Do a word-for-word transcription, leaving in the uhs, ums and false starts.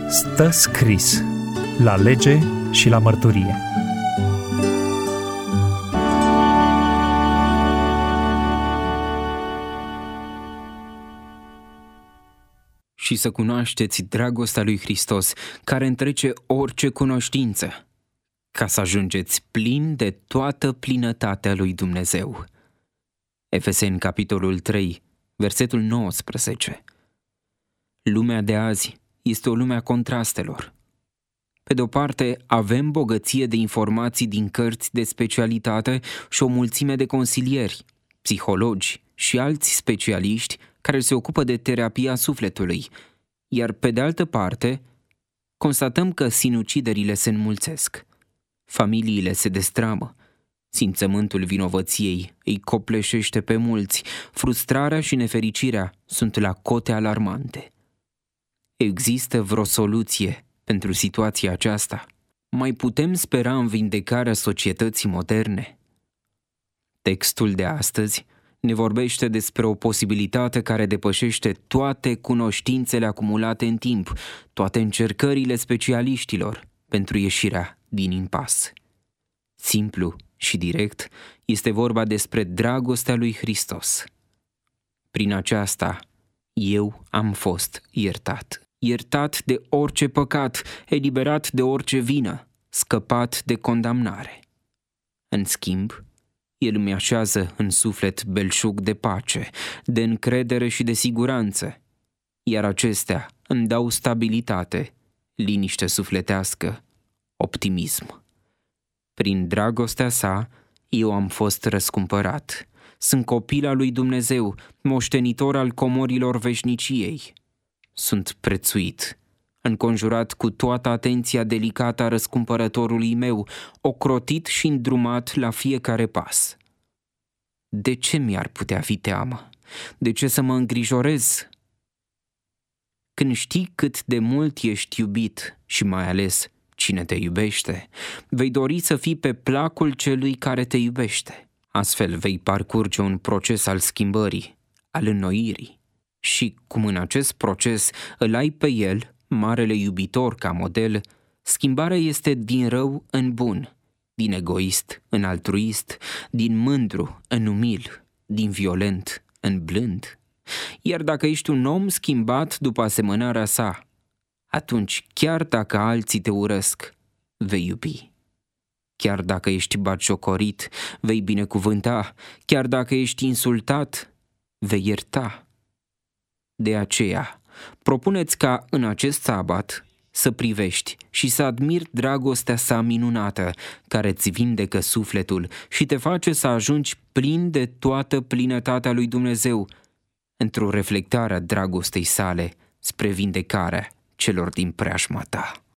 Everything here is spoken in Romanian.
Stă scris la lege și la mărturie. Și să cunoașteți dragostea lui Hristos, care întrece orice cunoștință, ca să ajungeți plini de toată plinătatea lui Dumnezeu. Efeseni, capitolul trei, versetul nouăsprezece. Lumea de azi este o lume a contrastelor. Pe de-o parte, avem bogăție de informații din cărți de specialitate și o mulțime de consilieri, psihologi și alți specialiști care se ocupă de terapia sufletului, iar pe de altă parte, constatăm că sinuciderile se înmulțesc, familiile se destramă, simțământul vinovăției îi copleșește pe mulți, frustrarea și nefericirea sunt la cote alarmante. Există vreo soluție pentru situația aceasta? Mai putem spera în vindecarea societății moderne? Textul de astăzi ne vorbește despre o posibilitate care depășește toate cunoștințele acumulate în timp, toate încercările specialiștilor pentru ieșirea din impas. Simplu și direct, este vorba despre dragostea lui Hristos. Prin aceasta, eu am fost iertat. Iertat de orice păcat, eliberat de orice vină, scăpat de condamnare. În schimb, El îmi așează în suflet belșug de pace, de încredere și de siguranță, iar acestea îmi dau stabilitate, liniște sufletească, optimism. Prin dragostea sa, eu am fost răscumpărat. Sunt copil al lui Dumnezeu, moștenitor al comorilor veșniciei. Sunt prețuit, înconjurat cu toată atenția delicată a răscumpărătorului meu, ocrotit și îndrumat la fiecare pas. De ce mi-ar putea fi teamă? De ce să mă îngrijorez? Când știi cât de mult ești iubit și mai ales cine te iubește, vei dori să fii pe placul celui care te iubește. Astfel vei parcurge un proces al schimbării, al înnoirii. Și cum în acest proces îl ai pe El, marele iubitor ca model, schimbarea este din rău în bun, din egoist în altruist, din mândru în umil, din violent în blând. Iar dacă ești un om schimbat după asemănarea sa, atunci chiar dacă alții te urăsc, vei iubi. Chiar dacă ești batjocorit, vei binecuvânta, chiar dacă ești insultat, vei ierta. De aceea, propuneți ca în acest sabat să privești și să admiri dragostea sa minunată, care îți vindecă sufletul și te face să ajungi plin de toată plinătatea lui Dumnezeu, într-o reflectare a dragostei sale spre vindecarea celor din preajma ta.